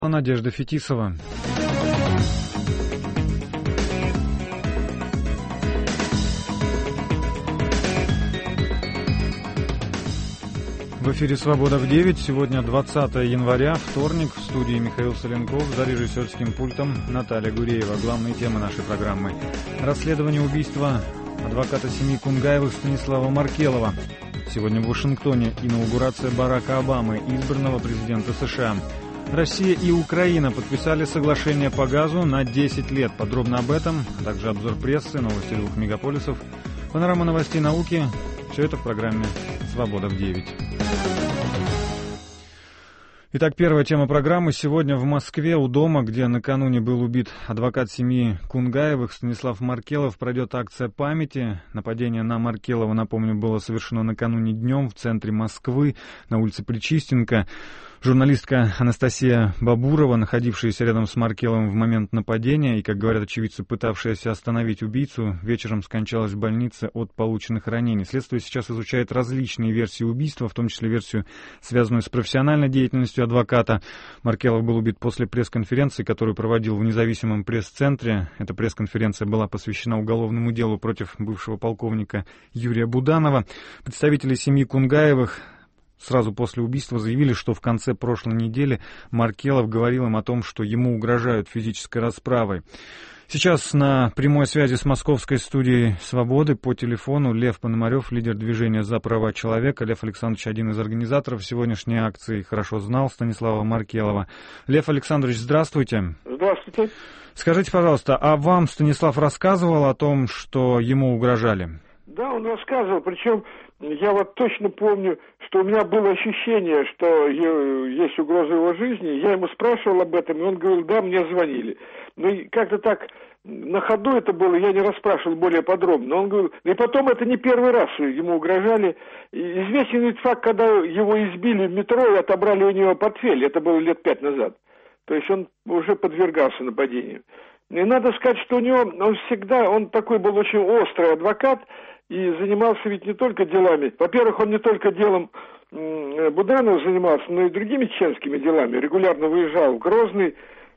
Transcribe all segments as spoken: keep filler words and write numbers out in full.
Надежда Фетисова. В эфире «Свобода в девять». Сегодня двадцатое января, вторник. В студии Михаил Соленков, за режиссерским пультом Наталья Гуреева. Главные темы нашей программы. Расследование убийства адвоката семьи Кунгаевых Станислава Маркелова. Сегодня в Вашингтоне инаугурация Барака Обамы, избранного президента США. Россия и Украина подписали соглашение по газу на десять лет. Подробно об этом, а также обзор прессы, новости двух мегаполисов, панорама новостей науки. Все это в программе «Свобода в девять». Итак, первая тема программы. Сегодня в Москве у дома, где накануне был убит адвокат семьи Кунгаевых Станислав Маркелов, пройдет акция памяти. Нападение на Маркелова, напомню, было совершено накануне днем в центре Москвы, на улице Причистенко. Журналистка Анастасия Бабурова, находившаяся рядом с Маркеловым в момент нападения и, как говорят очевидцы, пытавшаяся остановить убийцу, вечером скончалась в больнице от полученных ранений. Следствие сейчас изучает различные версии убийства, в том числе версию, связанную с профессиональной деятельностью адвоката. Маркелов был убит после пресс-конференции, которую проводил в независимом пресс-центре. Эта пресс-конференция была посвящена уголовному делу против бывшего полковника Юрия Буданова. Представители семьи Кунгаевых сразу после убийства заявили, что в конце прошлой недели Маркелов говорил им о том, что ему угрожают физической расправой. Сейчас на прямой связи с московской студией «Свободы» по телефону Лев Пономарев, лидер движения «За права человека». Лев Александрович, один из организаторов сегодняшней акции, хорошо знал Станислава Маркелова. Лев Александрович, здравствуйте. Здравствуйте. Скажите, пожалуйста, а вам Станислав рассказывал о том, что ему угрожали? Да, он рассказывал, причем я вот точно помню, что у меня было ощущение, что есть угроза его жизни. Я ему спрашивал об этом, и он говорил, да, мне звонили. Ну, и как-то так на ходу это было, я не расспрашивал более подробно. Он говорил, и потом это не первый раз ему угрожали. И известен ведь факт, когда его избили в метро и отобрали у него портфель. Это было лет пять назад. То есть он уже подвергался нападению. И надо сказать, что у него, он всегда, он такой был очень острый адвокат, и занимался ведь не только делами. Во-первых, он не только делом Буданова занимался, но и другими чеченскими делами. Регулярно выезжал в Грозный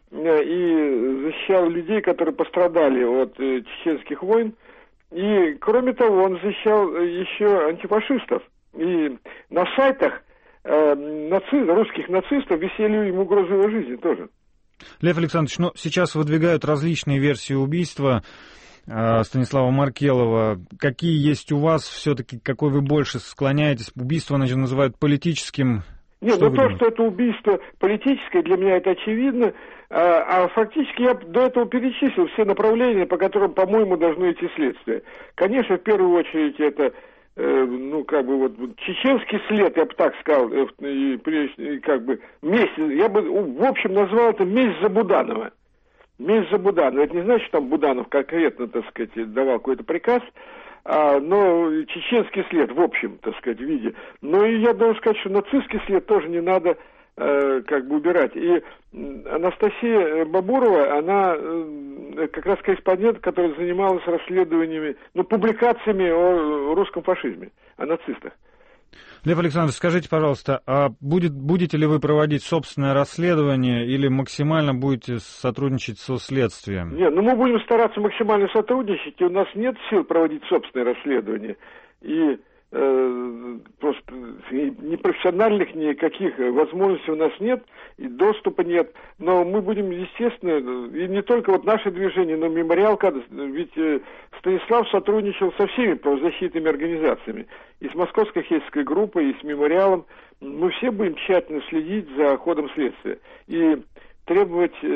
и защищал людей, которые пострадали от чеченских войн. И, кроме того, он защищал еще антифашистов. И на сайтах э, наци... русских нацистов висели ему угрозы его жизни тоже. Лев Александрович, ну, сейчас выдвигают различные версии убийства Станислава Маркелова. Какие есть у вас все-таки, какой вы больше склоняетесь? Убийство, значит, называют политическим. Нет, ну то, что это убийство политическое, для меня это очевидно. А, а фактически я до этого перечислил все направления, по которым, по-моему, должно идти следствие. Конечно, в первую очередь это, э, ну, как бы вот чеченский след, я бы так сказал, э, и, и, как бы месть, я бы в общем назвал это месть за Буданова. Месть за Буданова. Это не значит, что там Буданов конкретно, так сказать, давал какой-то приказ, а, но чеченский след в общем, так сказать, виде. Но и я должен сказать, что нацистский след тоже не надо э, как бы убирать. И Анастасия Бабурова, она э, как раз корреспондент, который занималась расследованиями, ну, публикациями о русском фашизме, о нацистах. Лев Александрович, скажите, пожалуйста, а будет, будете ли вы проводить собственное расследование или максимально будете сотрудничать со следствием? Нет, ну мы будем стараться максимально сотрудничать, и у нас нет сил проводить собственное расследование. И э, просто ни профессиональных никаких возможностей у нас нет, и доступа нет. Но мы будем, естественно, и не только вот наше движение, но мемориал, ведь Станислав сотрудничал со всеми правозащитными организациями. И с Московской хельсинской группой, и с мемориалом. Мы все будем тщательно следить за ходом следствия и требовать э,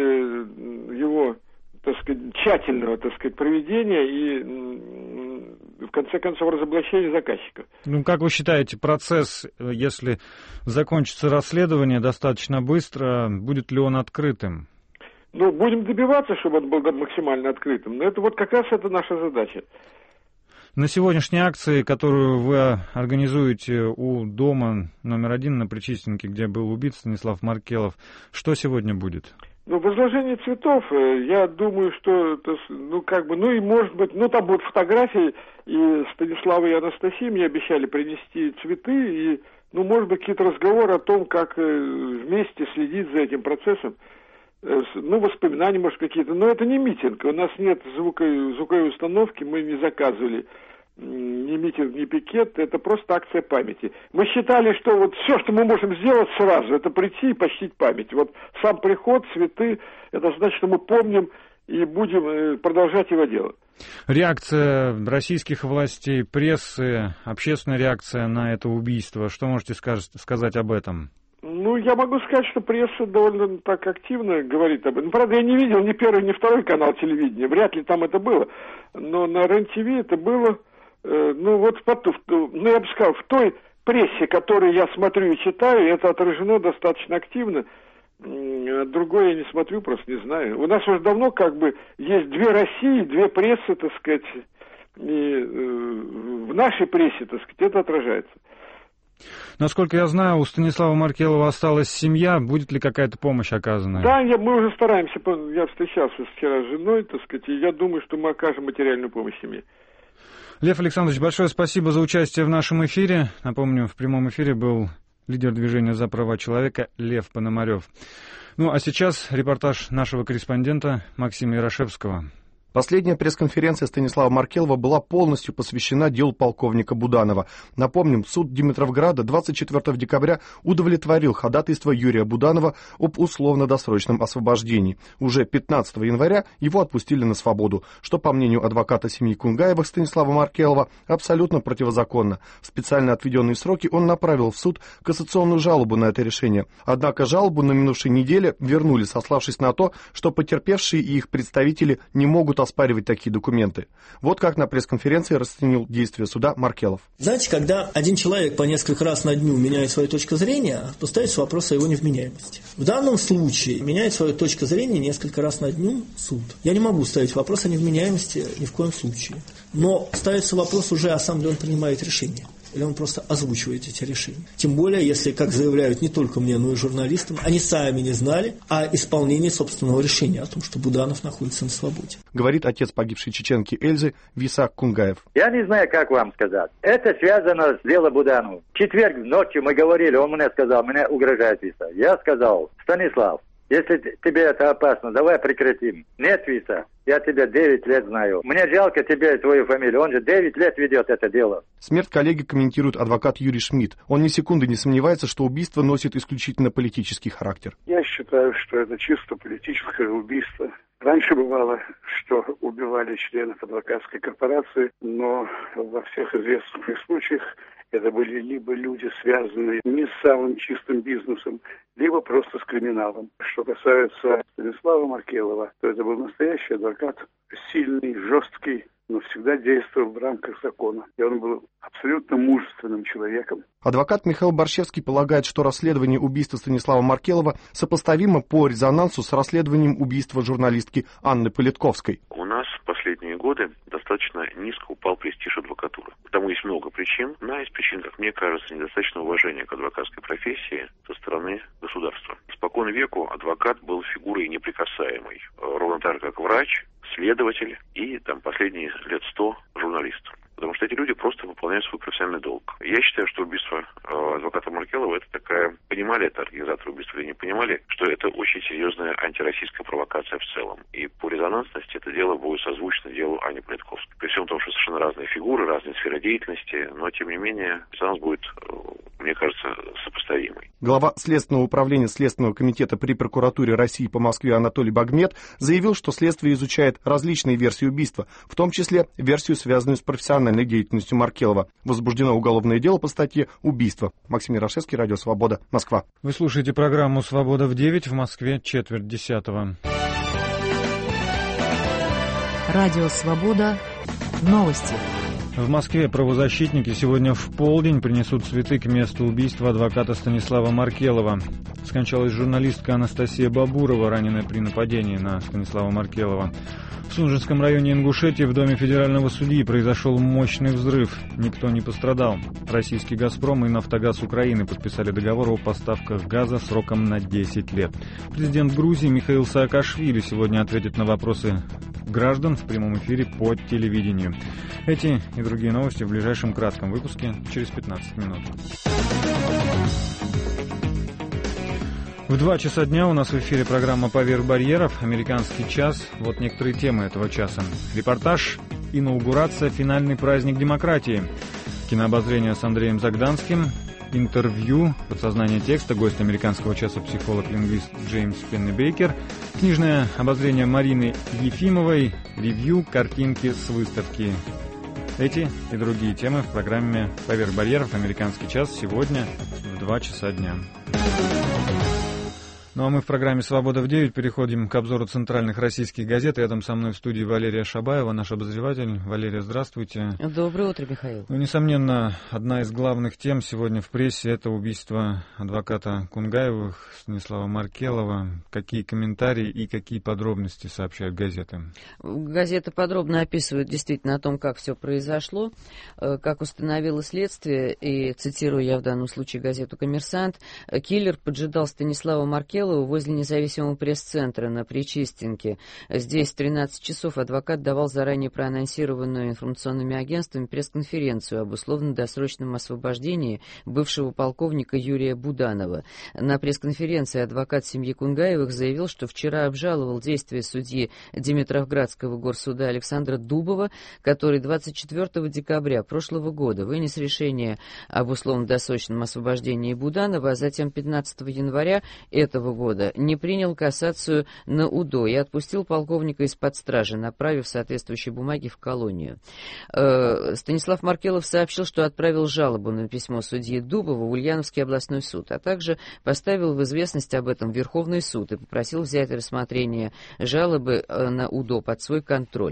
его, так сказать, тщательного, так сказать, проведения и, э, в конце концов, разоблачения заказчиков. Ну, как вы считаете, процесс, если закончится расследование достаточно быстро, будет ли он открытым? Ну, будем добиваться, чтобы он был максимально открытым. Но это вот как раз это наша задача. На сегодняшней акции, которую вы организуете у дома номер один на Причистенке, где был убит Станислав Маркелов, что сегодня будет? Ну, возложение цветов, я думаю, что, это, ну, как бы, ну, и может быть, ну, там будут фотографии, и Станислава и Анастасии мне обещали принести цветы, и, ну, может быть, какие-то разговоры о том, как вместе следить за этим процессом. ну, воспоминания, может, какие-то, но это не митинг, у нас нет звуковой, звуковой установки, мы не заказывали ни митинг, ни пикет, это просто акция памяти. Мы считали, что вот все, что мы можем сделать сразу, это прийти и почтить память. Вот сам приход, цветы, это значит, что мы помним и будем продолжать его делать. Реакция российских властей, прессы, общественная реакция на это убийство, что можете сказ- сказать об этом? Ну, я могу сказать, что пресса довольно так активно говорит об этом. Правда, я не видел ни первый, ни второй канал телевидения, вряд ли там это было, но на РЕН-ТВ это было, э, ну, вот, в, ну, я бы сказал, в той прессе, которую я смотрю и читаю, это отражено достаточно активно. Другое я не смотрю, просто не знаю. У нас уже давно как бы есть две России, две прессы, так сказать, и э, в нашей прессе, так сказать, это отражается. Насколько я знаю, у Станислава Маркелова осталась семья. Будет ли какая-то помощь оказана? Да, я, мы уже стараемся. Я встречался вчера с женой, так сказать, и я думаю, что мы окажем материальную помощь семье. Лев Александрович, большое спасибо за участие в нашем эфире. Напомню, в прямом эфире был лидер движения «За права человека» Лев Пономарев. Ну, а сейчас репортаж нашего корреспондента Максима Ярошевского. Последняя пресс-конференция Станислава Маркелова была полностью посвящена делу полковника Буданова. Напомним, суд Димитровграда двадцать четвёртого декабря удовлетворил ходатайство Юрия Буданова об условно-досрочном освобождении. Уже пятнадцатого января его отпустили на свободу, что, по мнению адвоката семьи Кунгаевых Станислава Маркелова, абсолютно противозаконно. В специально отведенные сроки он направил в суд кассационную жалобу на это решение. Однако жалобу на минувшей неделе вернули, сославшись на то, что потерпевшие и их представители не могут оспаривать такие документы. Вот как на пресс-конференции расценил действия суда Маркелов. Знаете, когда один человек по несколько раз на дню меняет свою точку зрения, то ставится вопрос о его невменяемости. В данном случае меняет свою точку зрения несколько раз на дню суд. Я не могу ставить вопрос о невменяемости ни в коем случае. Но ставится вопрос уже, а сам ли он принимает решение. Или он просто озвучивает эти решения. Тем более, если, как заявляют не только мне, но и журналистам, они сами не знали о исполнении собственного решения, о том, что Буданов находится на свободе. Говорит отец погибшей чеченки Эльзы Висак Кунгаев. Я не знаю, как вам сказать. Это связано с делом Буданова. В четверг ночью мы говорили, он мне сказал, мне угрожает Виса. Я сказал, Станислав, если тебе это опасно, давай прекратим. Нет, Виса, я тебя девять лет знаю. Мне жалко тебя и твою фамилию. Он же девять лет ведет это дело. Смерть коллеги комментирует адвокат Юрий Шмидт. Он ни секунды не сомневается, что убийство носит исключительно политический характер. Я считаю, что это чисто политическое убийство. Раньше бывало, что убивали членов адвокатской корпорации, но во всех известных случаях это были либо люди, связанные не с самым чистым бизнесом, либо просто с криминалом. Что касается Станислава Маркелова, то это был настоящий адвокат, сильный, жесткий, но всегда действовал в рамках закона. И он был абсолютно мужественным человеком. Адвокат Михаил Борщевский полагает, что расследование убийства Станислава Маркелова сопоставимо по резонансу с расследованием убийства журналистки Анны Политковской. У нас в последние годы достаточно низко упал престиж адвокатуры. Тому есть много причин. Одна из причин, как мне кажется, недостаточно уважения к адвокатской профессии со стороны государства. Испокон веку адвокат был фигурой неприкасаемой, ровно так же, как врач, следователь и там последние лет сто журналист. Потому что эти люди просто выполняют свой профессиональный долг. Я считаю, что убийство э, адвоката Маркелова это такая, понимали это организаторы убийства или не понимали, что это очень серьезная антироссийская провокация в целом. И по резонансности это дело будет созвучно делу Ани Политковской. При всем том, что совершенно разные фигуры, разные сферы деятельности, но тем не менее резонанс будет, э, мне кажется, сопоставимый. Глава Следственного управления Следственного комитета при прокуратуре России по Москве Анатолий Багмет заявил, что следствие изучает различные версии убийства, в том числе версию, связанную с профессиональной деятельностью Маркелова. Возбуждено уголовное дело по статье «Убийство». Максим Ярошевский, Радио Свобода, Москва. Вы слушаете программу «Свобода в девять», в Москве четверть десятого. Радио Свобода. Новости. В Москве правозащитники сегодня в полдень принесут цветы к месту убийства адвоката Станислава Маркелова. Скончалась журналистка Анастасия Бабурова, раненая при нападении на Станислава Маркелова. В Сунжинском районе Ингушетии в доме федерального судьи произошел мощный взрыв. Никто не пострадал. Российский «Газпром» и «Нафтогаз Украины» подписали договор о поставках газа сроком на десять лет. Президент Грузии Михаил Саакашвили сегодня ответит на вопросы граждан в прямом эфире по телевидению. Эти и другие новости в ближайшем кратком выпуске через пятнадцать минут. В два часа дня у нас в эфире программа «Поверх барьеров», «Американский час». Вот некоторые темы этого часа. Репортаж «Инаугурация. Финальный праздник демократии». Кинообозрение с Андреем Загданским. Интервью «Подсознание текста». Гость «Американского часа» психолог-лингвист Джеймс Пеннебейкер. Книжное обозрение Марины Ефимовой. Ревью «Картинки с выставки». Эти и другие темы в программе «Поверх барьеров. Американский час» сегодня в два часа дня. Ну а мы в программе «Свобода в девять» переходим к обзору центральных российских газет. Рядом со мной в студии Валерия Шабаева, наш обозреватель. Валерия, здравствуйте. Доброе утро, Михаил. Ну, несомненно, одна из главных тем сегодня в прессе — это убийство адвоката Кунгаевых, Станислава Маркелова. Какие комментарии и какие подробности сообщают газеты? Газеты подробно описывают действительно о том, как все произошло, как установило следствие, и, цитирую я в данном случае газету «Коммерсант», киллер поджидал Станислава Маркелова возле независимого пресс-центра на Причистенке. Здесь в тринадцать часов адвокат давал заранее проанонсированную информационными агентствами пресс-конференцию об условно-досрочном освобождении бывшего полковника Юрия Буданова. На пресс-конференции адвокат семьи Кунгаевых заявил, что вчера обжаловал действия судьи Димитровградского горсуда Александра Дубова, который двадцать четвёртого декабря прошлого года вынес решение об условно-досрочном освобождении Буданова, а затем пятнадцатого января этого года не принял кассацию на УДО и отпустил полковника из-под стражи, направив соответствующие бумаги в колонию. Э, Станислав Маркелов сообщил, что отправил жалобу на письмо судьи Дубова в Ульяновский областной суд, а также поставил в известность об этом Верховный суд и попросил взять рассмотрение жалобы на УДО под свой контроль.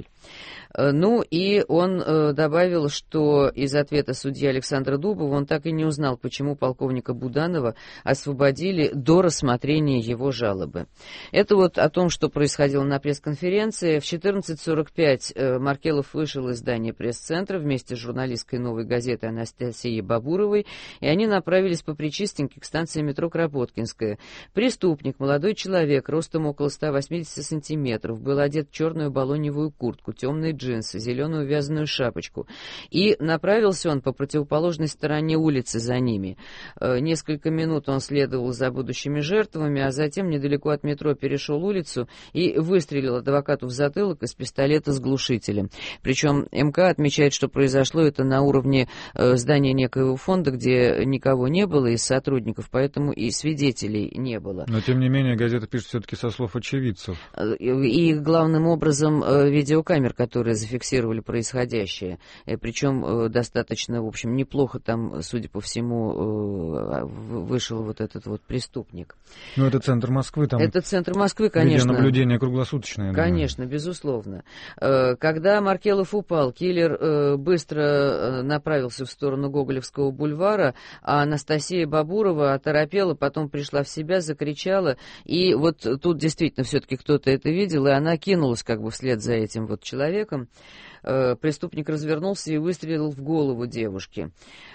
Ну и он э, добавил, что из ответа судьи Александра Дубова он так и не узнал, почему полковника Буданова освободили до рассмотрения его жалобы. Это вот о том, что происходило на пресс-конференции. В четырнадцать сорок пять э, Маркелов вышел из здания пресс-центра вместе с журналисткой «Новой газеты» Анастасией Бабуровой, и они направились по Причистенке к станции метро Кропоткинская. Преступник, молодой человек, ростом около ста восьмидесяти сантиметров, был одет в черную балоневую куртку, темные джинсы, зеленую вязаную шапочку. И направился он по противоположной стороне улицы за ними. Э, несколько минут он следовал за будущими жертвами, а затем недалеко от метро перешел улицу и выстрелил адвокату в затылок из пистолета с глушителем. Причем МК отмечает, что произошло это на уровне э, здания некоего фонда, где никого не было из сотрудников, поэтому и свидетелей не было. Но, тем не менее, газета пишет все-таки со слов очевидцев. И, и главным образом э, видеокамер, которые зафиксировали происходящее. Э, причем э, достаточно, в общем, неплохо там, судя по всему, э, вышел вот этот вот преступник. Ну, это центр Москвы, там... Это центр Москвы, конечно. Видеонаблюдение круглосуточное. Конечно, думаю. Безусловно. Э, когда Маркелов упал, киллер э, быстро э, направился в сторону Гоголевского бульвара, а Анастасия Бабурова оторопела, потом пришла в себя, закричала, и вот тут действительно все-таки кто-то это видел, и она кинулась как бы вслед за этим вот человеком. Преступник развернулся и выстрелил в голову девушки.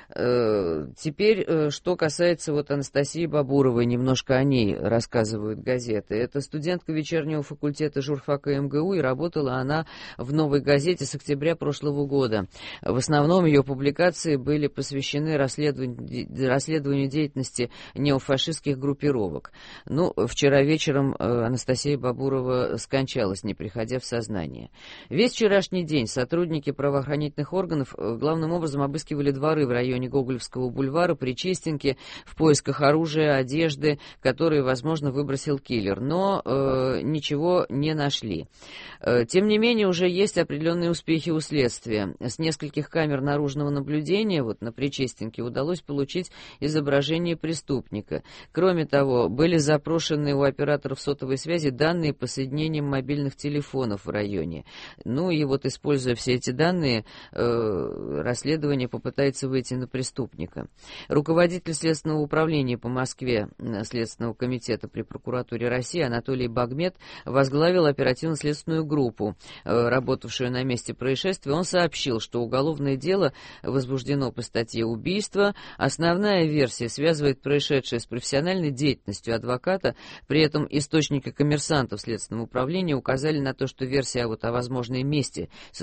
Теперь, что касается вот Анастасии Бабуровой, немножко о ней рассказывают газеты. Это студентка вечернего факультета журфака МГУ, и работала она в «Новой газете» с октября прошлого года. В основном ее публикации были посвящены расследованию, расследованию деятельности неофашистских группировок. Ну, вчера вечером Анастасия Бабурова скончалась, не приходя в сознание. Весь вчерашний день сотрудники правоохранительных органов главным образом обыскивали дворы в районе Гоголевского бульвара, Причистенки, в поисках оружия, одежды, которые, возможно, выбросил киллер, но э, ничего не нашли. Э, тем не менее, уже есть определенные успехи у следствия. С нескольких камер наружного наблюдения вот на Причистенке удалось получить изображение преступника. Кроме того, были запрошены у операторов сотовой связи данные по соединениям мобильных телефонов в районе. Ну и вот, используя все эти данные, э, расследование попытается выйти на преступника. Руководитель Следственного управления по Москве Следственного комитета при прокуратуре России Анатолий Багмет возглавил оперативно-следственную группу, э, работавшую на месте происшествия. Он сообщил, что уголовное дело возбуждено по статье «Убийство». Основная версия связывает происшедшее с профессиональной деятельностью адвоката. При этом источники коммерсантов Следственного управления указали на то, что версия вот о возможной мести со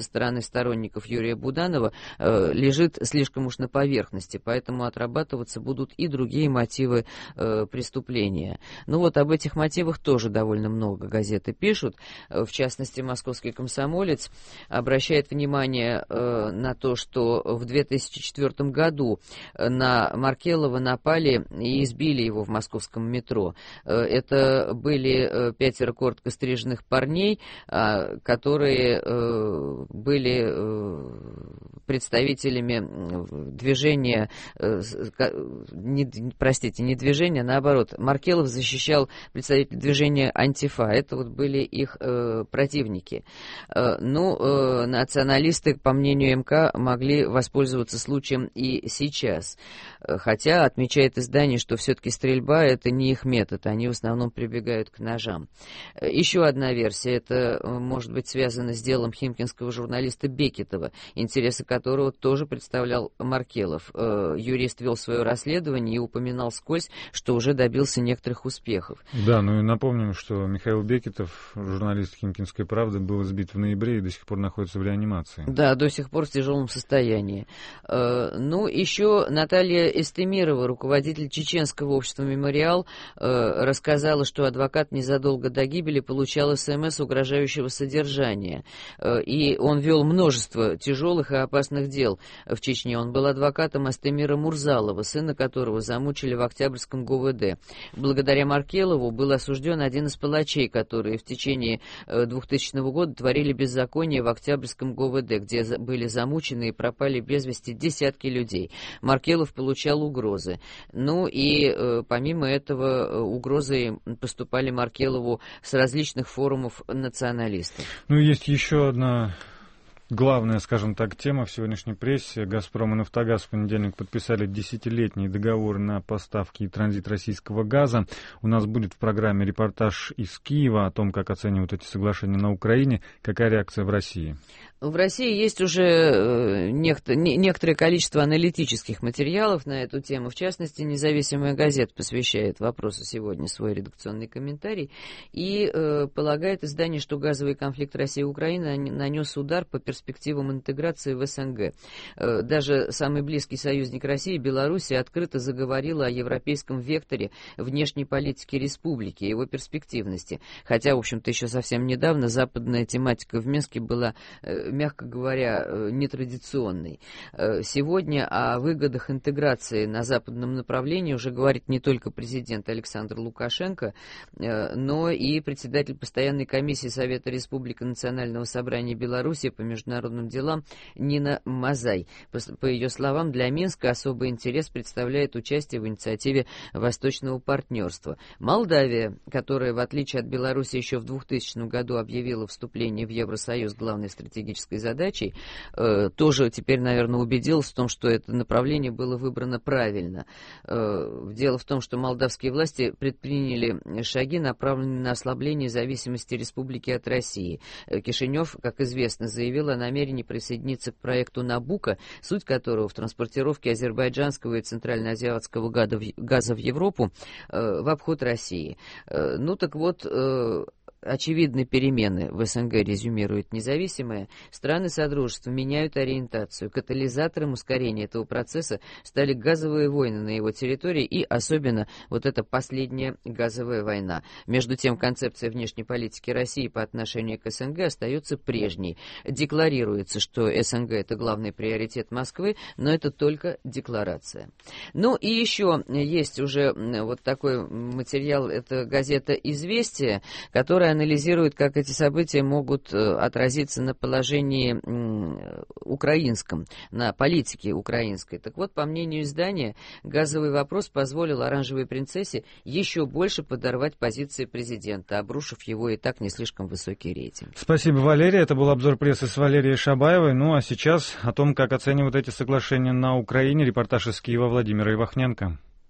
стороны сторонников Юрия Буданова э, лежит слишком уж на поверхности, поэтому отрабатываться будут и другие мотивы э, преступления. Ну вот об этих мотивах тоже довольно много газеты пишут. В частности, «Московский комсомолец» обращает внимание э, на то, что в две тысячи четвёртом году на Маркелова напали и избили его в московском метро. Э, это были э, пятеро коротко стриженных парней, э, которые э, были э, представителями движения, э, не, простите, не движения, наоборот, Маркелов защищал представителей движения «Антифа». Это вот были их э, противники. Э, ну, э, националисты, по мнению МК, могли воспользоваться случаем и сейчас. Хотя отмечает издание, что все-таки стрельба — это не их метод, они в основном прибегают к ножам. Еще одна версия, это может быть связано с делом химкинского журналиста Бекетова, интересы которого тоже представлял Маркелов. Юрист вел свое расследование и упоминал вскользь, что уже добился некоторых успехов. Да, ну и напомним, что Михаил Бекетов, журналист «Химкинской правды», был избит в ноябре и до сих пор находится в реанимации. Да, до сих пор в тяжелом состоянии. Ну, еще Наталья Эстемирова, руководитель чеченского общества «Мемориал», рассказала, что адвокат незадолго до гибели получал СМС угрожающего содержания. И он вел множество тяжелых и опасных дел в Чечне. Он был адвокатом Астемира Мурзалова, сына которого замучили в Октябрьском ГУВД. Благодаря Маркелову был осужден один из палачей, которые в течение двухтысячного года творили беззаконие в Октябрьском ГУВД, где были замучены и пропали без вести десятки людей. Маркелов получал угрозы. Ну и э, помимо этого угрозы поступали Маркелову с различных форумов националистов. Ну и есть еще одна главная, скажем так, тема в сегодняшней прессе. «Газпром» и «Нафтогаз» в понедельник подписали десятилетний договор на поставки и транзит российского газа. У нас будет в программе репортаж из Киева о том, как оценивают эти соглашения на Украине. Какая реакция в России? В России есть уже некоторое количество аналитических материалов на эту тему. В частности, «Независимая газета» посвящает вопросу сегодня свой редакционный комментарий и э, полагает издание, что газовый конфликт России и Украины нанес удар по перспективам интеграции в СНГ. Э, даже самый близкий союзник России, Белоруссия, открыто заговорила о европейском векторе внешней политики республики и его перспективности. Хотя, в общем-то, еще совсем недавно западная тематика в Минске была э, мягко говоря, нетрадиционной. Сегодня о выгодах интеграции на западном направлении уже говорит не только президент Александр Лукашенко, но и председатель постоянной комиссии Совета Республики Национального собрания Беларуси по международным делам Нина Мазай. По ее словам, для Минска особый интерес представляет участие в инициативе Восточного партнерства. Молдавия, которая, в отличие от Беларуси, еще в двухтысячном году объявила вступление в Евросоюз главной стратегической задачей, э, тоже теперь, наверное, убедилась в том, что это направление было выбрано правильно. Э, дело в том, что молдавские власти предприняли шаги, направленные на ослабление зависимости республики от России. Кишинев, как известно, заявил о намерении присоединиться к проекту «Набуко», суть которого в транспортировке азербайджанского и центральноазиатского газа в Европу э, в обход России. Э, ну так вот, э, очевидны перемены в СНГ, резюмирует «Независимая». Страны Содружества меняют ориентацию. Катализатором ускорения этого процесса стали газовые войны на его территории и особенно вот эта последняя газовая война. Между тем, концепция внешней политики России по отношению к СНГ остается прежней. Декларируется, что СНГ — это главный приоритет Москвы, но это только декларация. Ну и еще есть уже вот такой материал, это газета «Известия», которая анализирует, как эти события могут отразиться на положении украинском, на политике украинской. Так вот, по мнению издания, газовый вопрос позволил оранжевой принцессе еще больше подорвать позиции президента, обрушив его и так не слишком высокий рейтинг. Спасибо, Валерия. Это был обзор прессы с Валерией Шабаевой. Ну а сейчас о том, как оценивают эти соглашения на Украине, репортаж из Киева Владимира Ивахненко.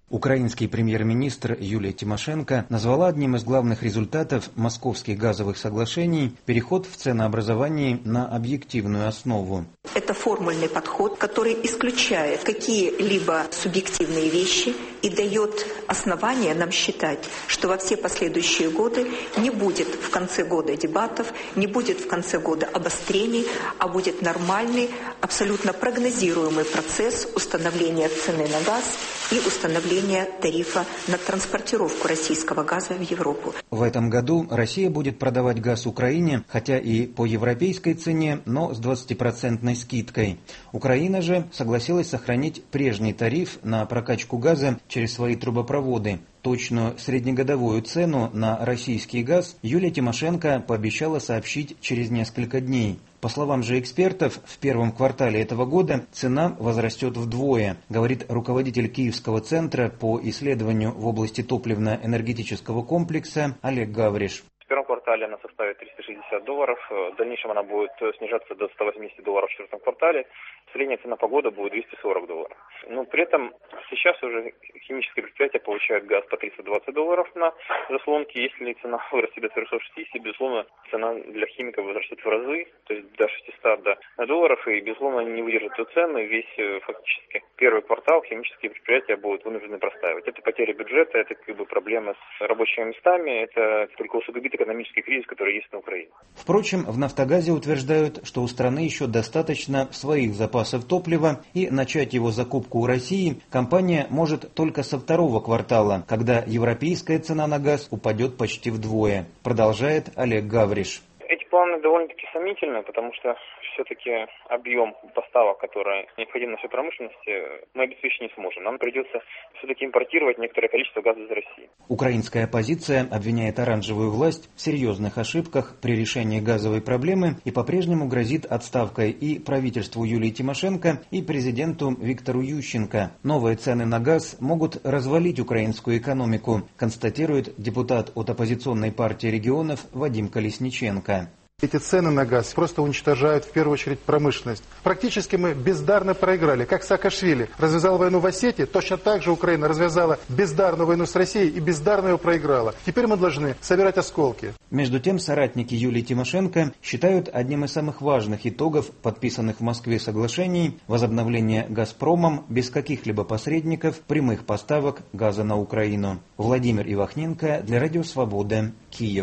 Украинский премьер-министр Юлия Тимошенко назвала одним из главных результатов московских газовых соглашений переход в ценообразовании на объективную основу. Это формульный подход, который исключает какие-либо субъективные вещи и дает основания нам считать, что во все последующие годы не будет в конце года дебатов, не будет в конце года обострений, а будет нормальный, абсолютно прогнозируемый процесс установления цены на газ и установления тарифа на транспортировку российского газа в Европу. В этом году Россия будет продавать газ Украине, хотя и по европейской цене, но с двадцатипроцентной скидкой. Украина же согласилась сохранить прежний тариф на прокачку газа через свои трубопроводы. Точную среднегодовую цену на российский газ Юлия Тимошенко пообещала сообщить через несколько дней. По словам же экспертов, в первом квартале этого года цена возрастет вдвое, говорит руководитель Киевского центра по исследованию в области топливно-энергетического комплекса Олег Гавриш. В первом квартале она составит триста шестьдесят долларов, в дальнейшем она будет снижаться до ста восьмидесяти долларов в четвертом квартале, средняя цена по году будет двести сорок долларов. Но при этом сейчас уже химические предприятия получают газ по триста двадцать долларов на заслонки. Если цена вырастет до трехсот шестидесяти, безусловно, цена для химиков возрастет в разы, то есть до шестисот долларов, и, безусловно, они не выдержат эту цену, и весь фактически первый квартал химические предприятия будут вынуждены простаивать. Это потеря бюджета, это как бы проблемы с рабочими местами, это только усугубит экономический кризис, который есть на Украине. Впрочем, в «Нафтогазе» утверждают, что у страны еще достаточно своих запасов топлива, и начать его закупку у России компания может только со второго квартала, когда европейская цена на газ упадет почти вдвое, продолжает Олег Гавриш. Эти планы довольно-таки сомнительны, потому что все-таки объем поставок, который необходим нашей промышленности, мы обеспечить не сможем. Нам придется все-таки импортировать некоторое количество газа из России. Украинская оппозиция обвиняет оранжевую власть в серьезных ошибках при решении газовой проблемы и по-прежнему грозит отставкой и правительству Юлии Тимошенко, и президенту Виктору Ющенко. Новые цены на газ могут развалить украинскую экономику, констатирует депутат от оппозиционной партии регионов Вадим Колесниченко. Эти цены на газ просто уничтожают в первую очередь промышленность. Практически мы бездарно проиграли. Как Саакашвили развязал войну в Осетии, точно так же Украина развязала бездарную войну с Россией и бездарно ее проиграла. Теперь мы должны собирать осколки. Между тем, соратники Юлии Тимошенко считают одним из самых важных итогов подписанных в Москве соглашений возобновление «Газпромом» без каких-либо посредников прямых поставок газа на Украину. Владимир Ивахненко для Радио Свобода, Киев.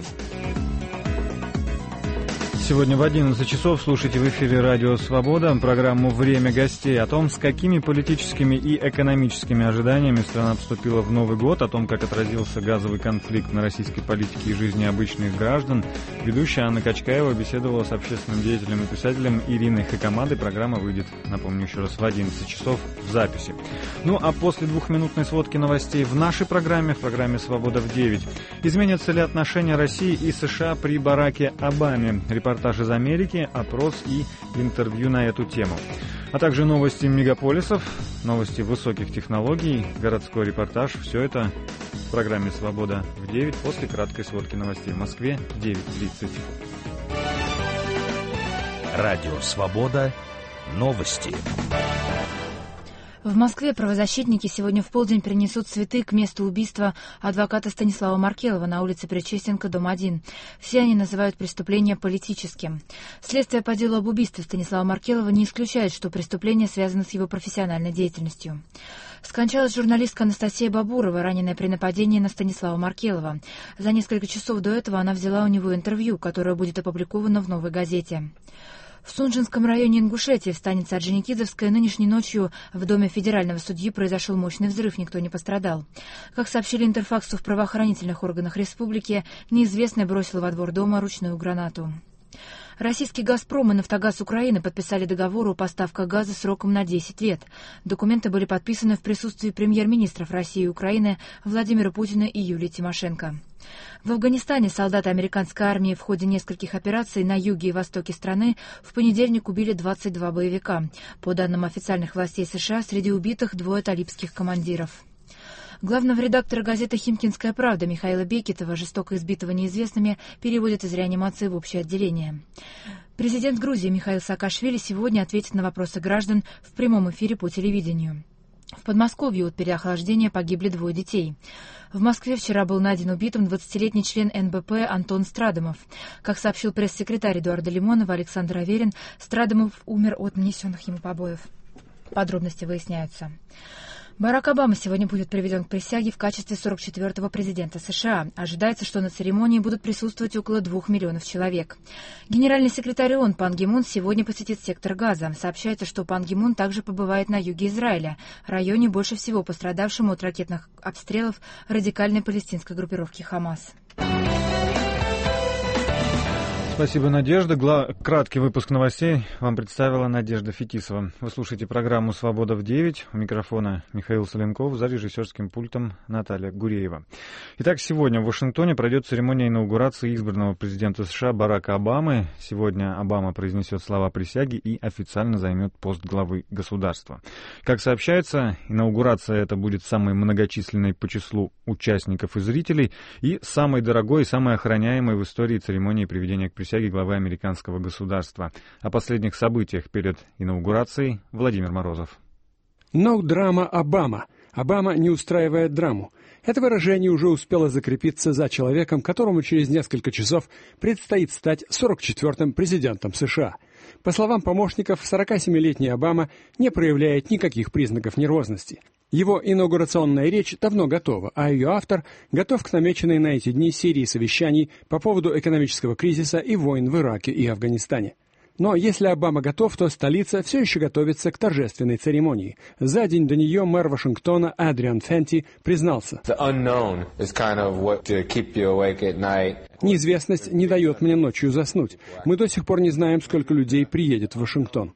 Сегодня в одиннадцать часов слушайте в эфире Радио Свобода программу «Время гостей» о том, с какими политическими и экономическими ожиданиями страна вступила в Новый год, о том, как отразился газовый конфликт на российской политике и жизни обычных граждан. Ведущая Анна Качкаева беседовала с общественным деятелем и писателем Ириной Хакамадой. Программа выйдет, напомню еще раз, в одиннадцать часов в записи. Ну а после двухминутной сводки новостей в нашей программе, в программе «Свобода в девять», изменятся ли отношения России и США при Бараке Обаме? Репортаж из Америки, опрос и интервью на эту тему. А также новости мегаполисов, новости высоких технологий, городской репортаж. Все это в программе «Свобода в девять» после краткой сводки новостей в Москве в девять тридцать. Радио «Свобода». Новости. В Москве правозащитники сегодня в полдень принесут цветы к месту убийства адвоката Станислава Маркелова на улице Причестенко, дом один. Все они называют преступление политическим. Следствие по делу об убийстве Станислава Маркелова не исключает, что преступление связано с его профессиональной деятельностью. Скончалась журналистка Анастасия Бабурова, раненая при нападении на Станислава Маркелова. За несколько часов до этого она взяла у него интервью, которое будет опубликовано в «Новой газете». В Сунжинском районе Ингушетии, в станице Орджоникидзевская, нынешней ночью в доме федерального судьи произошел мощный взрыв, никто не пострадал. Как сообщили Интерфаксу в правоохранительных органах республики, неизвестный бросил во двор дома ручную гранату. Российский «Газпром» и «Нафтогаз Украины» подписали договор о поставках газа сроком на десять лет. Документы были подписаны в присутствии премьер-министров России и Украины Владимира Путина и Юлии Тимошенко. В Афганистане солдаты американской армии в ходе нескольких операций на юге и востоке страны в понедельник убили двадцать два боевика. По данным официальных властей США, среди убитых двое талибских командиров. Главного редактора газеты «Химкинская правда» Михаила Бекетова, жестоко избитого неизвестными, переводят из реанимации в общее отделение. Президент Грузии Михаил Саакашвили сегодня ответит на вопросы граждан в прямом эфире по телевидению. В Подмосковье от переохлаждения погибли двое детей. В Москве вчера был найден убитым двадцатилетний член эн бэ пэ Антон Страдомов. Как сообщил пресс-секретарь Эдуарда Лимонова Александр Аверин, Страдомов умер от нанесенных ему побоев. Подробности выясняются. Барак Обама сегодня будет приведен к присяге в качестве сорок четвёртого президента США. Ожидается, что на церемонии будут присутствовать около двух миллионов человек. Генеральный секретарь ООН Пан Ги Мун сегодня посетит сектор Газа. Сообщается, что Пан Ги Мун также побывает на юге Израиля, районе, больше всего пострадавшему от ракетных обстрелов радикальной палестинской группировки «Хамас». Спасибо, Надежда. Гла... Краткий выпуск новостей вам представила Надежда Фетисова. Вы слушаете программу «Свобода в девять». У микрофона Михаил Соленков, за режиссерским пультом Наталья Гуреева. Итак, сегодня в Вашингтоне пройдет церемония инаугурации избранного президента США Барака Обамы. Сегодня Обама произнесет слова присяги и официально займет пост главы государства. Как сообщается, инаугурация эта будет самой многочисленной по числу участников и зрителей и самой дорогой и самой охраняемой в истории церемонии приведения к присяге присяги главы американского государства. О последних событиях перед инаугурацией Владимир Морозов. No drama Обама. Обама не устраивает драму. Это выражение уже успело закрепиться за человеком, которому через несколько часов предстоит стать сорок четвёртым президентом США. По словам помощников, сорокасемилетний Обама не проявляет никаких признаков нервозности. Его инаугурационная речь давно готова, а ее автор готов к намеченной на эти дни серии совещаний по поводу экономического кризиса и войн в Ираке и Афганистане. Но если Обама готов, то столица все еще готовится к торжественной церемонии. За день до нее мэр Вашингтона Адриан Фенти признался: «Неизвестность не дает мне ночью заснуть. Мы до сих пор не знаем, сколько людей приедет в Вашингтон».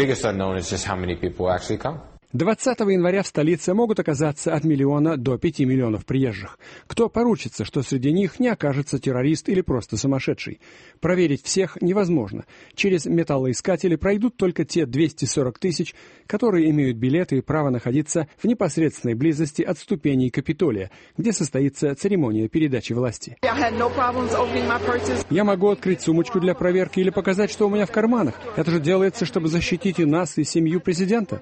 двадцатого января в столице могут оказаться от миллиона до пяти миллионов приезжих. Кто поручится, что среди них не окажется террорист или просто сумасшедший? Проверить всех невозможно. Через металлоискатели пройдут только те двести сорок тысяч, которые имеют билеты и право находиться в непосредственной близости от ступеней Капитолия, где состоится церемония передачи власти. Я могу открыть сумочку для проверки или показать, что у меня в карманах. Это же делается, чтобы защитить и нас, и семью президента.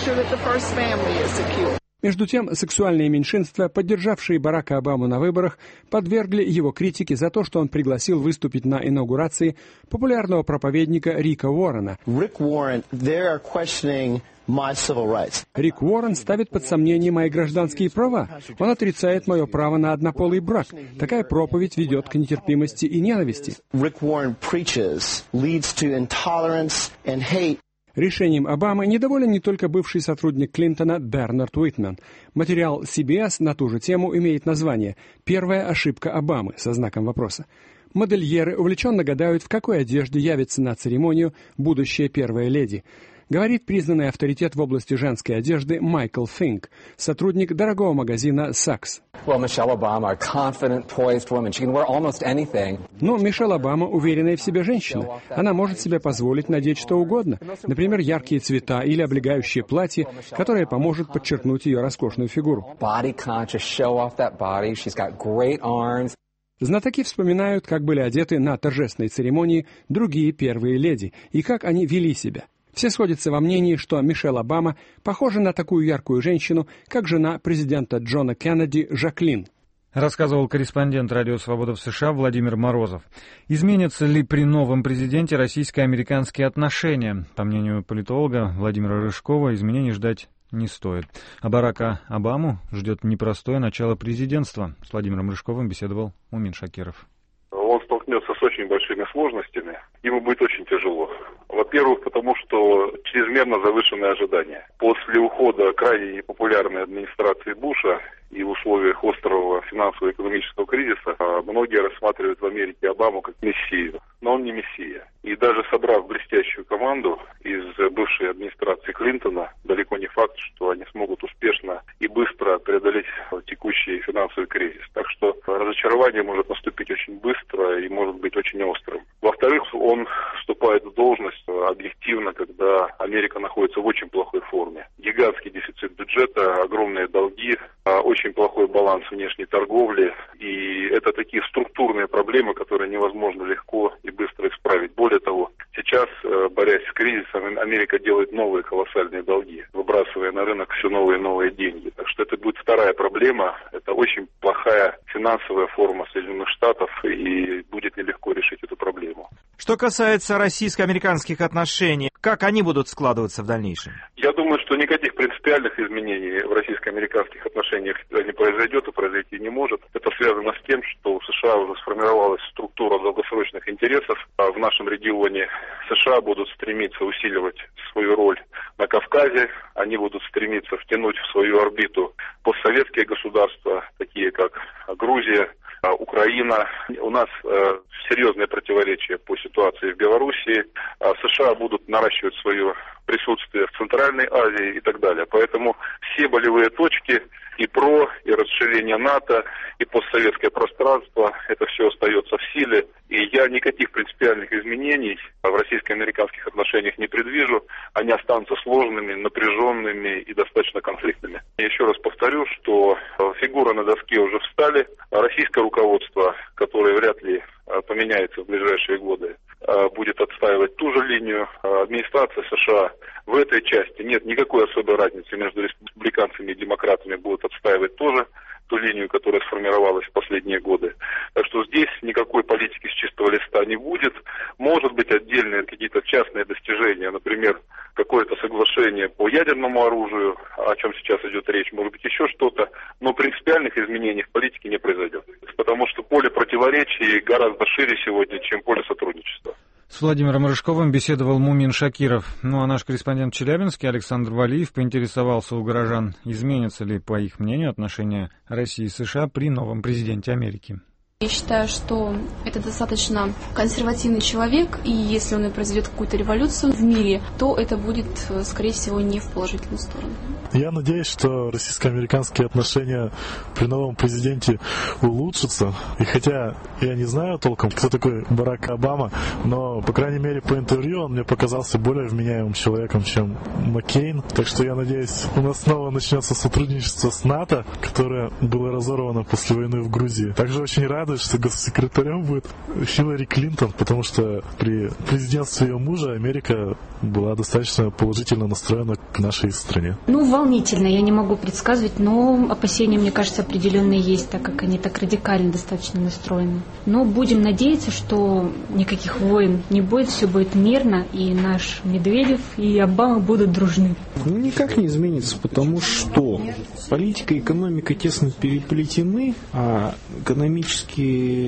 Между тем, сексуальные меньшинства, поддержавшие Барака Обаму на выборах, подвергли его критике за то, что он пригласил выступить на инаугурации популярного проповедника Рика Уоррена. Рик Уоррен ставит под сомнение мои гражданские права. Он отрицает мое право на однополый брак. Такая проповедь ведет к нетерпимости и ненависти. Решением Обамы недоволен не только бывший сотрудник Клинтона Бернард Уитмен. Материал си би эс на ту же тему имеет название «Первая ошибка Обамы» со знаком вопроса. Модельеры увлеченно гадают, в какой одежде явится на церемонию будущая первая леди. Говорит признанный авторитет в области женской одежды Майкл Финк, сотрудник дорогого магазина Saks. Но Мишель Обама уверенная в себе женщина. Она может себе позволить надеть что угодно, например, яркие цвета или облегающее платье, которое поможет подчеркнуть ее роскошную фигуру. Знатоки вспоминают, как были одеты на торжественной церемонии другие первые леди и как они вели себя. Все сходятся во мнении, что Мишель Обама похожа на такую яркую женщину, как жена президента Джона Кеннеди Жаклин. Рассказывал корреспондент «Радио Свобода» в США Владимир Морозов. Изменятся ли при новом президенте российско-американские отношения? По мнению политолога Владимира Рыжкова, изменений ждать не стоит. А Барака Обаму ждет непростое начало президентства. С Владимиром Рыжковым беседовал Мумин Шакиров. Он столкнется с очень большими сложностями. Ему будет очень тяжело. Во-первых, потому что чрезмерно завышенные ожидания. После ухода крайне непопулярной администрации Буша и в условиях острого финансово-экономического кризиса многие рассматривают в Америке Обаму как мессию. Но он не мессия. И даже собрав блестящую команду из бывшей администрации Клинтона, далеко не факт, что они смогут успешно и быстро преодолеть текущий финансовый кризис. Так что разочарование может наступить очень быстро и может быть очень острым. Во-вторых, он вступает в должность объективно, когда Америка находится в очень плохой форме. Гигантский дефицит бюджета, огромные долги, очень плохой баланс внешней торговли. И это такие структурные проблемы, которые невозможно легко и быстро исправить. Более того, Сейчас, борясь с кризисом, Америка делает новые колоссальные долги, выбрасывая на рынок все новые и новые деньги. Так что это будет вторая проблема. Это очень плохая финансовая форма Соединенных Штатов, и будет нелегко решить эту проблему. Что касается российско-американских отношений, как они будут складываться в дальнейшем? Я думаю, что никаких принципиальных изменений в российско-американских отношениях не произойдет и произойти не может. Это связано с тем, что у США уже сформировалась структура долгосрочных интересов. А в нашем регионе США будут стремиться усиливать свою роль на Кавказе. Они будут стремиться втянуть в свою орбиту постсоветские государства, такие как Грузия, Украина. У нас э, серьезные противоречия по ситуации в Белоруссии. А США будут наращивать свое присутствие в Центральной Азии и так далее. Поэтому все болевые точки и ПРО, и расширение НАТО, и постсоветское пространство, это все остается в силе. И я никаких принципиальных изменений в российско-американских отношениях не предвижу. Они останутся сложными, напряженными и достаточно конфликтными. Я еще раз повторю, что фигуры на доске уже встали. Российское руководство, которое вряд ли поменяется в ближайшие годы, будет отстаивать ту же линию. Администрация США в этой части нет никакой особой разницы между республиканцами и демократами, будет отстаивать тоже ту линию, которая сформировалась в последние годы. Так что здесь никакой политики с чистого листа не будет. Может быть, отдельные какие-то частные достижения, например, какое-то соглашение по ядерному оружию, о чем сейчас идет речь, может быть, еще что-то, но принципиальных изменений в политике не произойдет. Потому что поле противоречий гораздо шире сегодня, чем поле сотрудничества. С Владимиром Рыжковым беседовал Мумин Шакиров. Ну а наш корреспондент в Челябинске Александр Валиев поинтересовался у горожан, изменятся ли, по их мнению, отношения России и США при новом президенте Америки. Я считаю, что это достаточно консервативный человек, и если он и произведет какую-то революцию в мире, то это будет, скорее всего, не в положительную сторону. Я надеюсь, что российско-американские отношения при новом президенте улучшатся. И хотя я не знаю толком, кто такой Барак Обама, но, по крайней мере, по интервью он мне показался более вменяемым человеком, чем Маккейн. Так что я надеюсь, у нас снова начнется сотрудничество с НАТО, которое было разорвано после войны в Грузии. Также очень рад, что госсекретарем будет Хиллари Клинтон, потому что при президентстве ее мужа Америка была достаточно положительно настроена к нашей стране. Ну, волнительно, я не могу предсказывать, но опасения, мне кажется, определенные есть, так как они так радикально достаточно настроены. Но будем надеяться, что никаких войн не будет, все будет мирно, и наш Медведев и Обама будут дружны. Ну, никак не изменится, потому что политика и экономика тесно переплетены, а экономические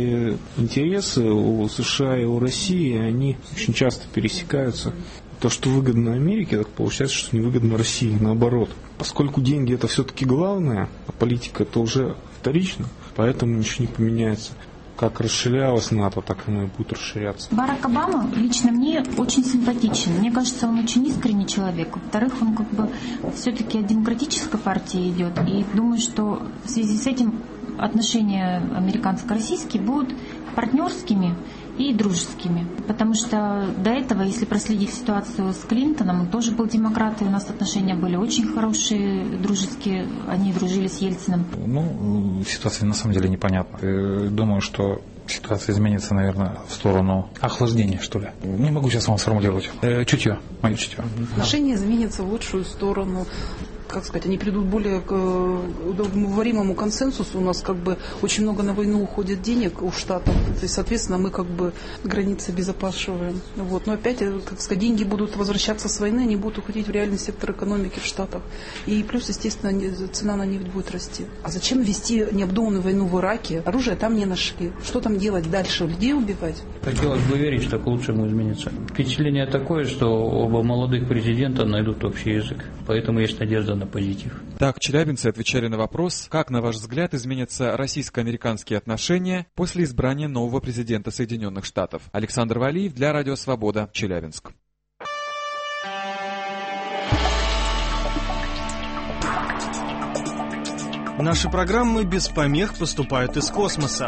интересы у США и у России, они очень часто пересекаются. То, что выгодно Америке, так получается, что невыгодно России, наоборот. Поскольку деньги это все-таки главное, а политика это уже вторично, поэтому ничего не поменяется. Как расширялась НАТО, так оно и будет расширяться. Барак Обама лично мне очень симпатичен. Мне кажется, он очень искренний человек. Во-вторых, он как бы все-таки от демократической партии идет. И думаю, что в связи с этим отношения американско-российские будут партнерскими и дружескими. Потому что до этого, если проследить ситуацию с Клинтоном, он тоже был демократ, и у нас отношения были очень хорошие, дружеские. Они дружили с Ельциным. Ну, ситуация на самом деле непонятна. Думаю, что ситуация изменится, наверное, в сторону охлаждения, что ли. Не могу сейчас вам сформулировать. Э, чутье, мое чутье. Отношения изменятся в лучшую сторону. Как сказать, они придут более к удовлетворимому консенсусу. У нас как бы очень много на войну уходит денег у Штатов. То есть, соответственно, мы как бы границы обезопасиваем. Вот. Но опять, как сказать, деньги будут возвращаться с войны, они будут уходить в реальный сектор экономики в Штатах. И плюс, естественно, цена на нефть будет расти. А зачем вести необдуманную войну в Ираке? Оружие там не нашли. Что там делать дальше? Людей убивать? Хотелось бы верить, что к лучшему изменится. Впечатление такое, что оба молодых президента найдут общий язык. Поэтому есть надежда на позитив. Так, челябинцы отвечали на вопрос, как, на ваш взгляд, изменятся российско-американские отношения после избрания нового президента Соединенных Штатов. Александр Валиев для Радио Свобода, Челябинск. Наши программы без помех поступают из космоса.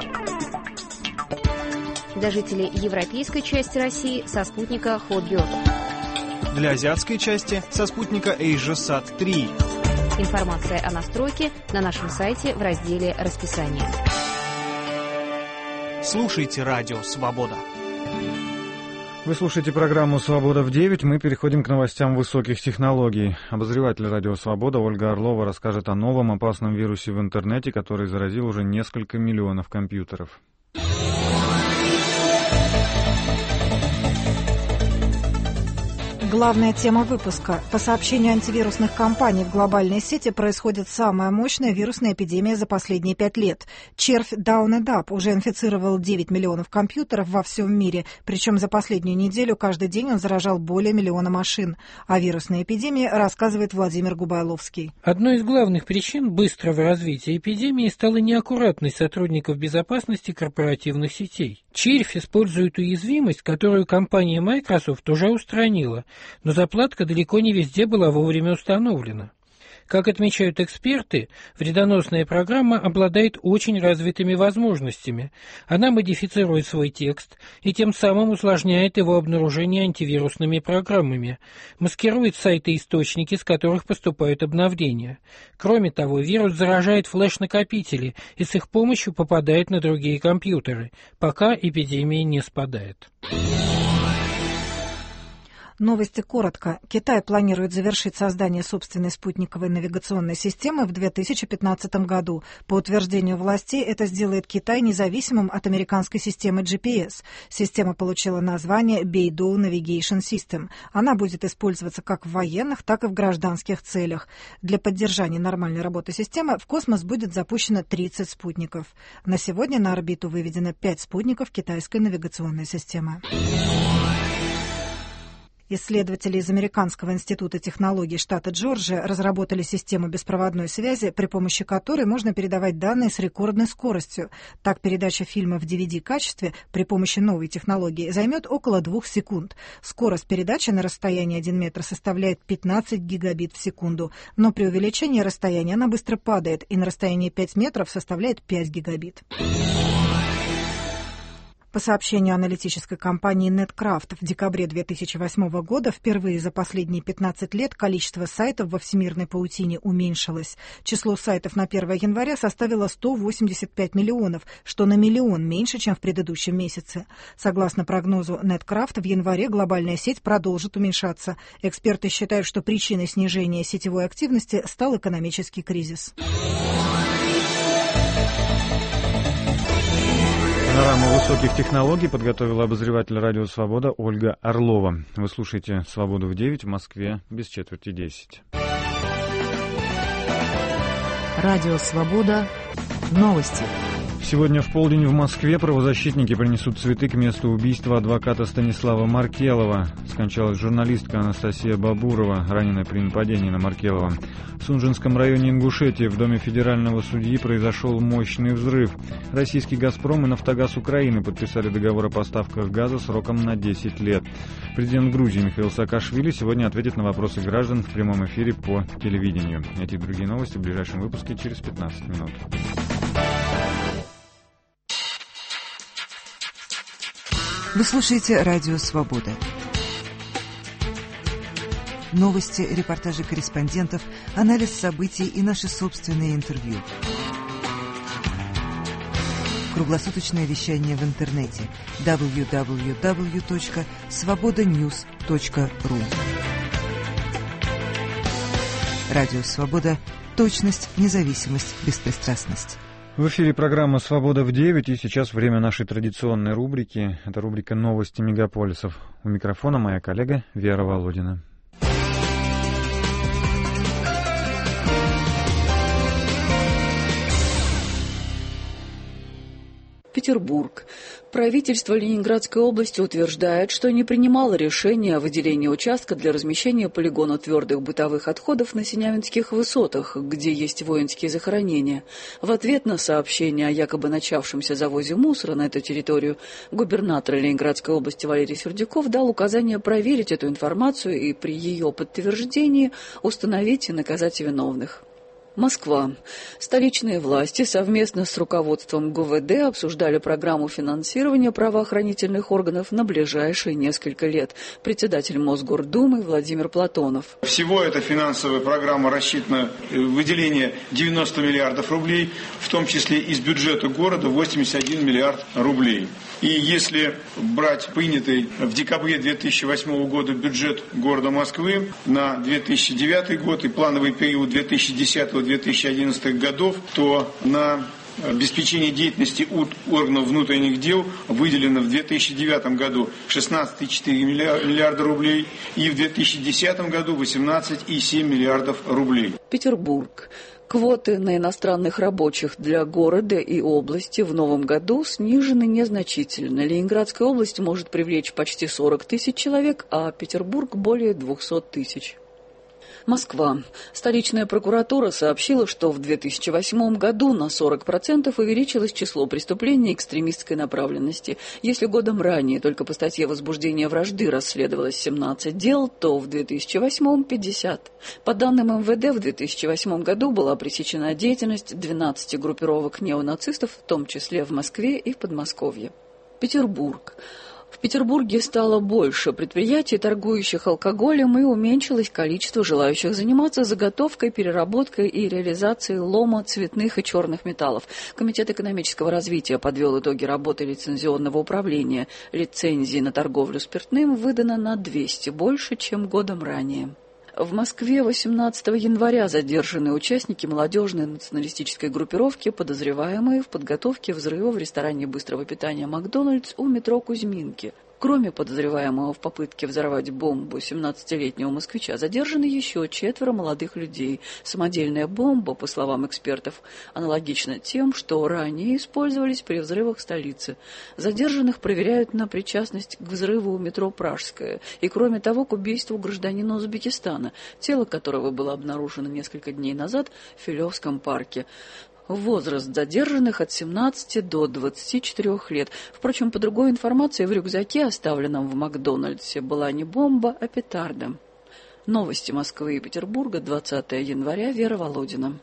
Для жителей европейской части России со спутника Hotbird. Для азиатской части со спутника AsiaSat три. Информация о настройке на нашем сайте в разделе «Расписание». Слушайте Радио Свобода. Вы слушаете программу «Свобода в девять». Мы переходим к новостям высоких технологий. Обозреватель радио «Свобода» Ольга Орлова расскажет о новом опасном вирусе в интернете, который заразил уже несколько миллионов компьютеров. Главная тема выпуска. По сообщению антивирусных компаний в глобальной сети происходит самая мощная вирусная эпидемия за последние пять лет. Червь Down and Up уже инфицировал девять миллионов компьютеров во всем мире, причем за последнюю неделю каждый день он заражал более миллиона машин. О вирусной эпидемии рассказывает Владимир Губайловский. Одной из главных причин быстрого развития эпидемии стала неаккуратность сотрудников безопасности корпоративных сетей. Червь использует уязвимость, которую компания Microsoft уже устранила, но заплатка далеко не везде была вовремя установлена. Как отмечают эксперты, вредоносная программа обладает очень развитыми возможностями. Она модифицирует свой текст и тем самым усложняет его обнаружение антивирусными программами, маскирует сайты-источники, с которых поступают обновления. Кроме того, вирус заражает флеш-накопители и с их помощью попадает на другие компьютеры, пока эпидемия не спадает. Новости коротко. Китай планирует завершить создание собственной спутниковой навигационной системы в две тысячи пятнадцатом году. По утверждению властей, это сделает Китай независимым от американской системы джи пи эс. Система получила название Beidou Navigation System. Она будет использоваться как в военных, так и в гражданских целях. Для поддержания нормальной работы системы в космос будет запущено тридцать спутников. На сегодня на орбиту выведено пять спутников китайской навигационной системы. Исследователи из Американского института технологий штата Джорджия разработали систему беспроводной связи, при помощи которой можно передавать данные с рекордной скоростью. Так, передача фильма в ди ви ди-качестве при помощи новой технологии займет около двух секунд. Скорость передачи на расстоянии один метр составляет пятнадцать гигабит в секунду, но при увеличении расстояния она быстро падает и на расстоянии пять метров составляет пять гигабит. По сообщению аналитической компании Netcraft, в декабре две тысячи восьмого года впервые за последние пятнадцать лет количество сайтов во всемирной паутине уменьшилось. Число сайтов на первое января составило сто восемьдесят пять миллионов, что на миллион меньше, чем в предыдущем месяце. Согласно прогнозу Netcraft, в январе глобальная сеть продолжит уменьшаться. Эксперты считают, что причиной снижения сетевой активности стал экономический кризис. Панораму высоких технологий подготовила обозреватель радио «Свобода» Ольга Орлова. Вы слушаете «Свободу в девять», в Москве без четверти десять. Радио «Свобода». Новости. Сегодня в полдень в Москве правозащитники принесут цветы к месту убийства адвоката Станислава Маркелова. Скончалась журналистка Анастасия Бабурова, раненая при нападении на Маркелова. В Сунжинском районе Ингушетии в доме федерального судьи произошел мощный взрыв. Российский «Газпром» и «Нафтогаз Украины» подписали договор о поставках газа сроком на десять лет. Президент Грузии Михаил Саакашвили сегодня ответит на вопросы граждан в прямом эфире по телевидению. Эти и другие новости в ближайшем выпуске через пятнадцать минут. Вы слушаете радио «Свобода». Новости, репортажи корреспондентов, анализ событий и наши собственные интервью. Круглосуточное вещание в интернете дабл ю дабл ю дабл ю точка свобода ньюс точка ру. Радио «Свобода». Точность, независимость, беспристрастность. В эфире программа «Свобода в девять», и сейчас время нашей традиционной рубрики. Это рубрика «Новости мегаполисов». У микрофона моя коллега Вера Володина. Петербург. Правительство Ленинградской области утверждает, что не принимало решения о выделении участка для размещения полигона твердых бытовых отходов на Синявинских высотах, где есть воинские захоронения. В ответ на сообщение о якобы начавшемся завозе мусора на эту территорию губернатор Ленинградской области Валерий Сердюков дал указание проверить эту информацию и при ее подтверждении установить и наказать виновных. Москва. Столичные власти совместно с руководством ГУВД обсуждали программу финансирования правоохранительных органов на ближайшие несколько лет. Председатель Мосгордумы Владимир Платонов. Всего эта финансовая программа рассчитана выделение девяносто миллиардов рублей, в том числе из бюджета города восемьдесят один миллиард рублей. И если брать принятый в декабре две тысячи восьмого года бюджет города Москвы на две тысячи девятый год и плановый период две тысячи десятого — две тысячи одиннадцатого годов, то на обеспечение деятельности органов внутренних дел выделено в две тысячи девятом году шестнадцать целых четыре десятых миллиарда рублей и в две тысячи десятом году восемнадцать целых семь десятых миллиардов рублей. Петербург. Квоты на иностранных рабочих для города и области в новом году снижены незначительно. Ленинградская область может привлечь почти сорок тысяч человек, а Петербург более двухсот тысяч. Москва. Столичная прокуратура сообщила, что в две тысячи восьмом году на сорок процентов увеличилось число преступлений экстремистской направленности. Если годом ранее только по статье возбуждения вражды расследовалось семнадцать дел, то в две тысячи восьмом — пятьдесят. По данным эм вэ дэ, в две тысячи восьмом году была пресечена деятельность двенадцати группировок неонацистов, в том числе в Москве и в Подмосковье. Петербург. В Петербурге стало больше предприятий, торгующих алкоголем, и уменьшилось количество желающих заниматься заготовкой, переработкой и реализацией лома, цветных и черных металлов. Комитет экономического развития подвел итоги работы лицензионного управления. Лицензий на торговлю спиртным выдано на двести больше, чем годом ранее. В Москве восемнадцатого января задержаны участники молодежной националистической группировки, подозреваемые в подготовке взрыва в ресторане быстрого питания «Макдональдс» у метро Кузьминки. Кроме подозреваемого в попытке взорвать бомбу семнадцатилетнего москвича, задержаны еще четверо молодых людей. Самодельная бомба, по словам экспертов, аналогична тем, что ранее использовались при взрывах столицы. Задержанных проверяют на причастность к взрыву у метро Пражская и, кроме того, к убийству гражданина Узбекистана, тело которого было обнаружено несколько дней назад в Филевском парке. Возраст задержанных от семнадцати до двадцати четырёх лет. Впрочем, по другой информации, в рюкзаке, оставленном в Макдональдсе, была не бомба, а петарда. Новости Москвы и Петербурга, двадцатого января, Вера Володина.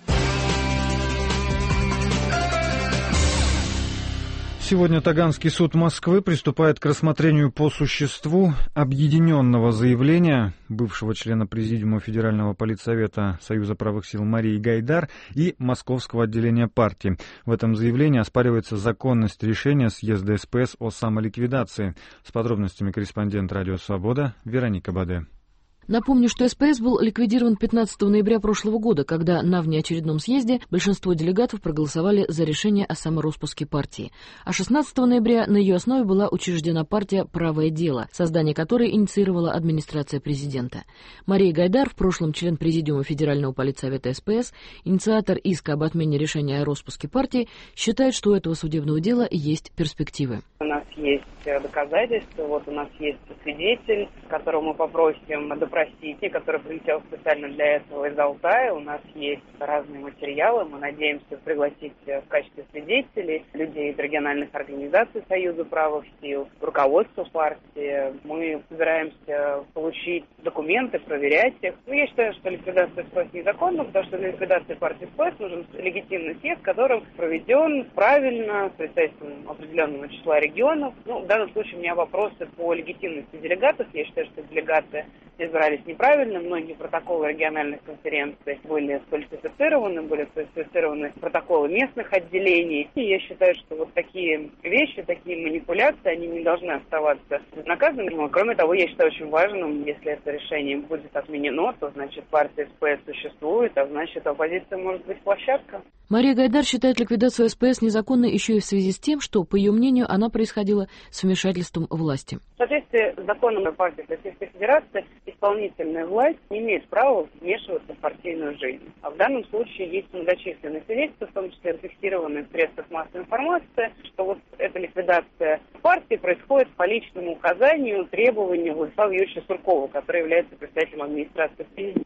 Сегодня Таганский суд Москвы приступает к рассмотрению по существу объединенного заявления бывшего члена Президиума Федерального политсовета Союза правых сил Марии Гайдар и Московского отделения партии. В этом заявлении оспаривается законность решения съезда эс пэ эс о самоликвидации. С подробностями корреспондент «Радио Свобода» Вероника Баде. Напомню, что эс пэ эс был ликвидирован пятнадцатого ноября прошлого года, когда на внеочередном съезде большинство делегатов проголосовали за решение о самороспуске партии. А шестнадцатого ноября на ее основе была учреждена партия «Правое дело», создание которой инициировала администрация президента. Мария Гайдар, в прошлом член Президиума Федерального политсовета эс пэ эс, инициатор иска об отмене решения о распуске партии, считает, что у этого судебного дела есть перспективы. У нас есть доказательства, вот у нас есть свидетель, которого мы попросим допросить, и который прилетел специально для этого из Алтая. У нас есть разные материалы, мы надеемся пригласить в качестве свидетелей людей из региональных организаций Союза правых сил, руководство партии. Мы собираемся получить документы, проверять их. Ну, я считаю, что ликвидация эс пэ эс незаконна, потому что для ликвидации партии эс пэ эс нужен легитимный съезд, который проведен правильно, с представителем определенного числа регионов. Ну, в данном случае у меня вопросы по легитимности делегатов. Я считаю, что делегаты избрались неправильно. Многие протоколы региональных конференций были сфальсифицированы, были сфальсифицированы протоколы местных отделений. И я считаю, что вот такие вещи, такие манипуляции, они не должны оставаться безнаказанными. Но, кроме того, я считаю очень важным, если это решение будет отменено, то значит партия эс пэ эс существует, а значит оппозиция может быть площадка. Мария Гайдар считает ликвидацию эс пэ эс незаконной еще и в связи с тем, что, по ее мнению, она происходила с вмешательством власти. В соответствии с законом о партии Российской Федерации, исполнительная власть не имеет права вмешиваться в партийную жизнь. А в данном случае есть многочисленные свидетельства, в том числе зафиксированные в средствах массовой информации, что вот эта ликвидация партии происходит по личному указанию, требованию Владислава Юрьевича Суркова, который является представителем администрации президента.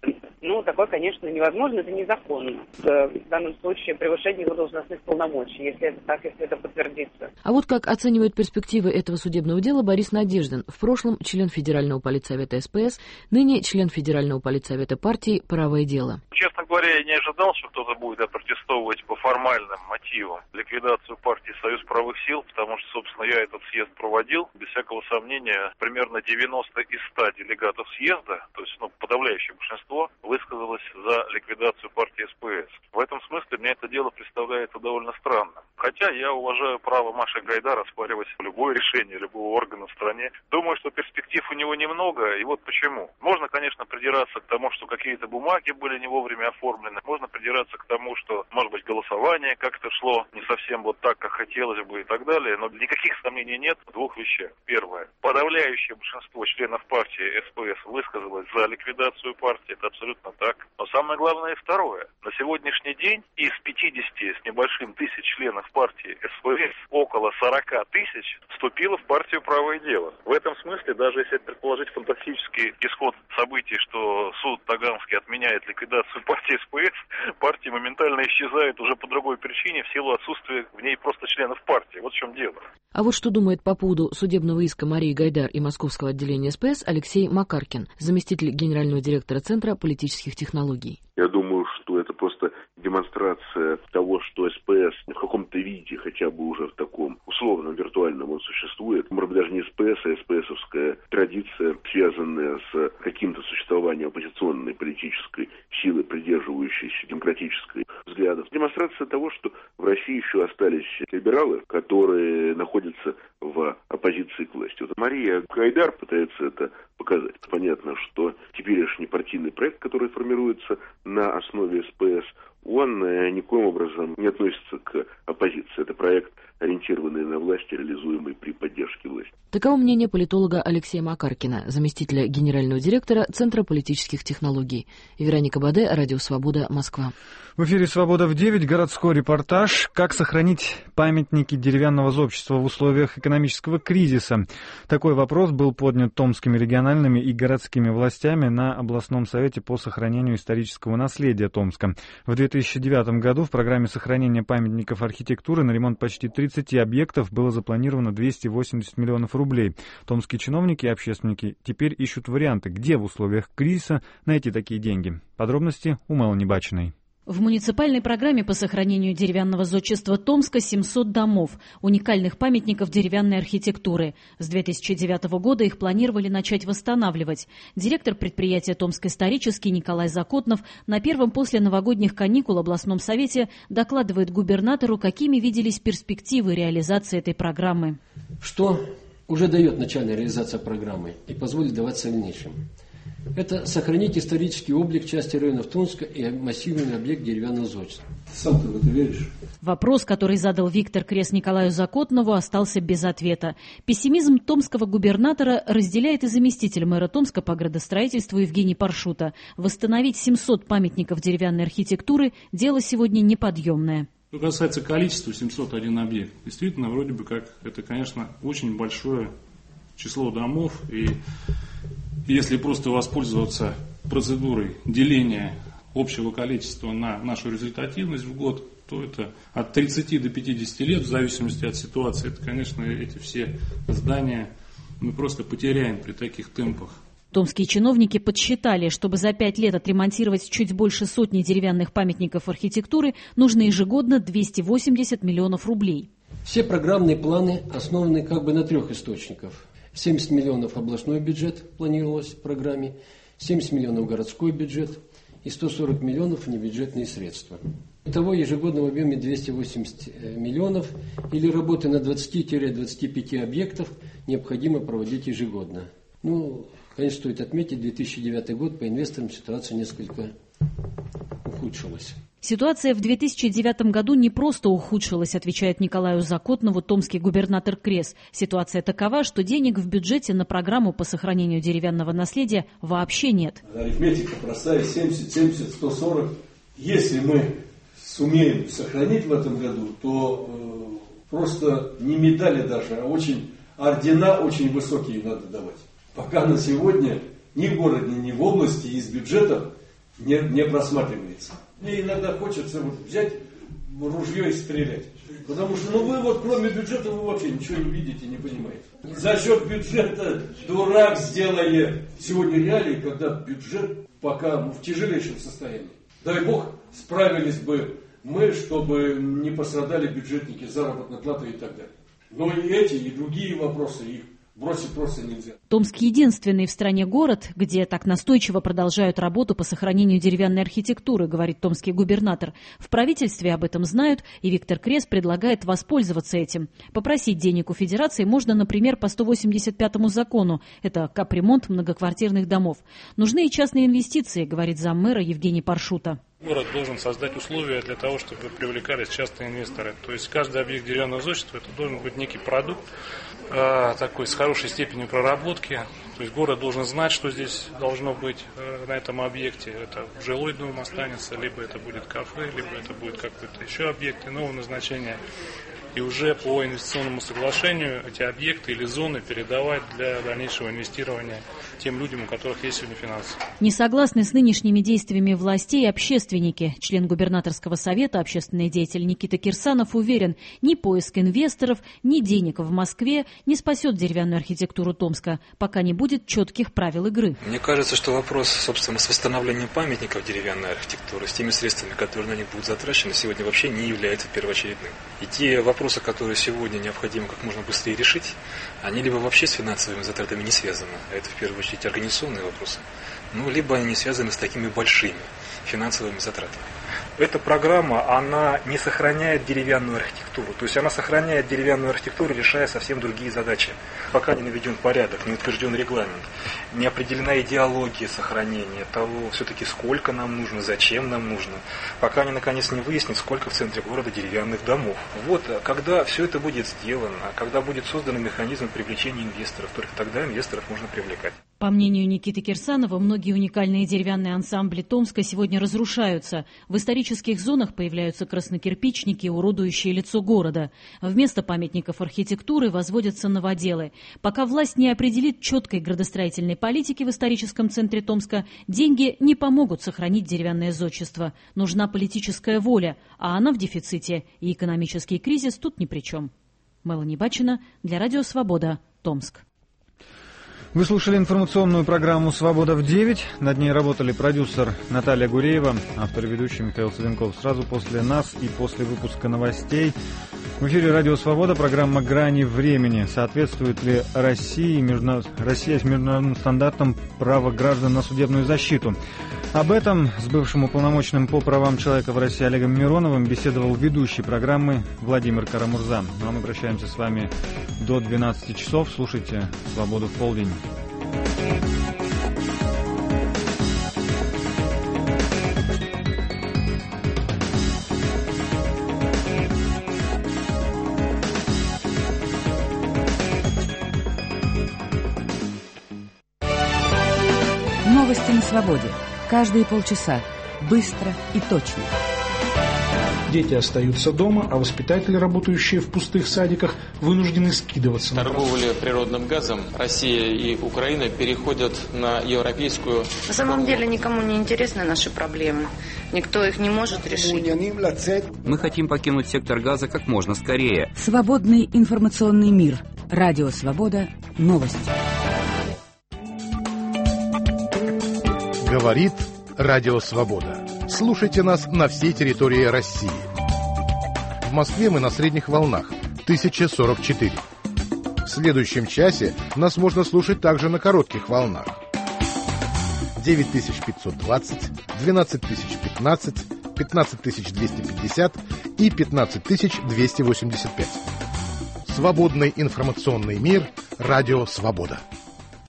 Ну, такое, конечно, невозможно, это незаконно. В данном случае превышение его должностных полномочий, если это так, если это подтвердится. А вот как оценивает перспективы этого судебного дела Борис Надеждин, в прошлом член Федерального политсовета СПС, ныне член Федерального политсовета партии «Правое дело». Честно говоря, я не ожидал, что кто-то будет опротестовывать по формальным мотивам ликвидацию партии «Союз правых сил», потому что, собственно, я этот съезд проводил. Без всякого сомнения, примерно девяносто из ста делегатов съезда, то есть ну, подавляющее большинство, высказалось за ликвидацию партии СПС. В этом смысле мне это дело представляется довольно странным. Хотя я уважаю право Маши Гайдар оспаривать любое решение любого органа в стране. Думаю, что перспектив у него немного, и вот почему. Можно, конечно, придираться к тому, что какие-то бумаги были не вовремя оформлены. Можно придираться к тому, что, может быть, голосование как-то шло не совсем вот так, как хотелось бы и так далее. Но никаких сомнений нет в двух вещах. Первое. Подавляющее большинство членов партии СПС высказалось за ликвидацию партии. Это абсолютно так. Но самое главное и второе. На сегодняшний день из пятидесяти с небольшим тысяч членов партии СПС около сорока тысяч вступило в партию «Правое дело». В этом смысле, даже если предположить фантастический исход событий, что суд Таганский отменяет ликвидацию партии СПС, партия моментально исчезает уже по другой причине в силу отсутствия в ней просто членов партии. Вот в чем дело. А вот что думает по поводу судебного иска Марии Гайдар и московского отделения СПС Алексей Макаркин, заместитель генерального директора Центра политических технологий. Я думаю, что это просто демонстрация того, что СПС в каком-то виде, хотя бы уже в таком условном, виртуальном он существует. Может быть, даже не СПС, а СПСовская традиция, связанная с каким-то существованием оппозиционной политической силы, придерживающейся демократической взглядов. Демонстрация того, что в России еще остались либералы, которые находятся в оппозиции к власти. Вот Мария Гайдар пытается это показать. Понятно, что теперешний партийный проект, который формируется на основе СПС, он никоим образом не относится к оппозиции. Это проект, ориентированный на власть, реализуемый при поддержке власти. Таково мнение политолога Алексея Макаркина, заместителя генерального директора Центра политических технологий. Вероника Баде, Радио Свобода, Москва. В эфире «Свобода в девять», городской репортаж. Как сохранить памятники деревянного зодчества в условиях экономического кризиса? Такой вопрос был поднят томскими региональными и городскими властями на областном совете по сохранению исторического наследия Томска. В две тысячи девятом году в программе сохранения памятников архитектуры на ремонт почти тридцати объектов было запланировано двести восемьдесят миллионов рублей. Томские чиновники и общественники теперь ищут варианты, где в условиях кризиса найти такие деньги. Подробности у Мелани Бачиной. В муниципальной программе по сохранению деревянного зодчества Томска семьсот домов, уникальных памятников деревянной архитектуры. С две тысячи девятого года их планировали начать восстанавливать. Директор предприятия «Томск-исторический» Николай Закотнов на первом после новогодних каникул областном совете докладывает губернатору, какими виделись перспективы реализации этой программы. Что уже дает начальная реализация программы и позволит давать дальнейшим. Это сохранить исторический облик части районов Томска и массивный объект деревянного зодчества. Сам ты в это веришь? Вопрос, который задал Виктор Крес Николаю Закотнову, остался без ответа. Пессимизм томского губернатора разделяет и заместитель мэра Томска по градостроительству Евгений Паршута. Восстановить семьсот памятников деревянной архитектуры – дело сегодня неподъемное. Что касается количества, семьсот один объект, действительно, вроде бы как, это, конечно, очень большое число домов, и если просто воспользоваться процедурой деления общего количества на нашу результативность в год, то это от тридцати до пятидесяти лет, в зависимости от ситуации. Это, конечно, эти все здания мы просто потеряем при таких темпах. Томские чиновники подсчитали, чтобы за пять лет отремонтировать чуть больше сотни деревянных памятников архитектуры, нужно ежегодно двести восемьдесят миллионов рублей. Все программные планы основаны как бы на трех источниках. семьдесят миллионов областной бюджет планировалось в программе, семьдесят миллионов городской бюджет и сто сорок миллионов внебюджетные средства. Итого ежегодно в объеме двести восемьдесят миллионов или работы на двадцати-двадцати пяти объектов необходимо проводить ежегодно. Ну, конечно, стоит отметить, две тысячи девятый год по инвесторам ситуация несколько ухудшилась. Ситуация в две тысячи девятом году не просто ухудшилась, отвечает Николаю Закотнову томский губернатор Крес. Ситуация такова, что денег в бюджете на программу по сохранению деревянного наследия вообще нет. Арифметика простая, семьдесят, семьдесят, сто сорок. Если мы сумеем сохранить в этом году, то э, просто не медали даже, а очень ордена очень высокие надо давать. Пока на сегодня ни в городе, ни в области из бюджетов не, не просматривается. Мне иногда хочется вот взять ружье и стрелять. Потому что, ну вы вот кроме бюджета вы вообще ничего не видите, не понимаете. За счет бюджета дурак сделали сегодня реалии, когда бюджет пока в тяжелейшем состоянии. Дай бог, справились бы мы, чтобы не пострадали бюджетники, заработной платы и так далее. Но и эти, и другие вопросы, их бросить просто нельзя. Томск единственный в стране город, где так настойчиво продолжают работу по сохранению деревянной архитектуры, говорит томский губернатор. В правительстве об этом знают, и Виктор Крес предлагает воспользоваться этим. Попросить денег у федерации можно, например, по сто восемьдесят пятому закону. Это капремонт многоквартирных домов. Нужны и частные инвестиции, говорит заммэра Евгений Паршута. Город должен создать условия для того, чтобы привлекались частные инвесторы. То есть каждый объект деревянного зодчества это должен быть некий продукт, э, такой с хорошей степенью проработки. То есть город должен знать, что здесь должно быть э, на этом объекте. Это жилой дом останется, либо это будет кафе, либо это будет какой-то еще объект иного назначения. И уже по инвестиционному соглашению эти объекты или зоны передавать для дальнейшего инвестирования тем людям, у которых есть сегодня финансы. Не согласны с нынешними действиями властей общественники. Член губернаторского совета, общественный деятель Никита Кирсанов уверен, ни поиск инвесторов, ни денег в Москве не спасет деревянную архитектуру Томска, пока не будет четких правил игры. Мне кажется, что вопрос, собственно, с восстановлением памятников деревянной архитектуры, с теми средствами, которые на них будут затрачены, сегодня вообще не является первоочередным. И те вопросы, Вопросы, которые сегодня необходимо как можно быстрее решить, они либо вообще с финансовыми затратами не связаны, а это в первую очередь организационные вопросы, ну, либо они не связаны с такими большими финансовыми затратами. Эта программа, она не сохраняет деревянную архитектуру, то есть она сохраняет деревянную архитектуру, решая совсем другие задачи. Пока не наведен порядок, не утвержден регламент, не определена идеология сохранения того, все-таки сколько нам нужно, зачем нам нужно, пока они наконец не выяснят, сколько в центре города деревянных домов. Вот, когда все это будет сделано, когда будет создан механизм привлечения инвесторов, только тогда инвесторов можно привлекать. По мнению Никиты Кирсанова, многие уникальные деревянные ансамбли Томска сегодня разрушаются. В исторических зонах появляются краснокирпичники, уродующие лицо города. Вместо памятников архитектуры возводятся новоделы. Пока власть не определит четкой градостроительной политики в историческом центре Томска, деньги не помогут сохранить деревянное зодчество. Нужна политическая воля, а она в дефиците, и экономический кризис тут ни при чем. Мелани Бачина для Радио Свобода, Томск. Вы слушали информационную программу «Свобода в девять». Над ней работали продюсер Наталья Гуреева, автор и ведущий Михаил Савенков. Сразу после нас и после выпуска новостей в эфире «Радио Свобода» программа «Грани времени». Соответствует ли России, междуна... Россия с международным стандартам права граждан на судебную защиту? Об этом с бывшим уполномоченным по правам человека в России Олегом Мироновым беседовал ведущий программы Владимир Карамурза. Ну а мы прощаемся с вами до двенадцати часов. Слушайте «Свободу в полдень». Новости на свободе. Каждые полчаса. Быстро и точно. Дети остаются дома, а воспитатели, работающие в пустых садиках, вынуждены скидываться на торговле природным газом. Россия и Украина переходят на европейскую. На самом деле никому не интересны наши проблемы. Никто их не может решить. Мы хотим покинуть сектор газа как можно скорее. Свободный информационный мир. Радио Свобода. Новости. Говорит Радио Свобода. Слушайте нас на всей территории России. В Москве мы на средних волнах тысяча сорок четыре. В следующем часе нас можно слушать также на коротких волнах. девять тысяч пятьсот двадцать, двенадцать тысяч пятнадцать, пятнадцать тысяч двести пятьдесят и пятнадцать тысяч двести восемьдесят пять. Свободный информационный мир. Радио Свобода.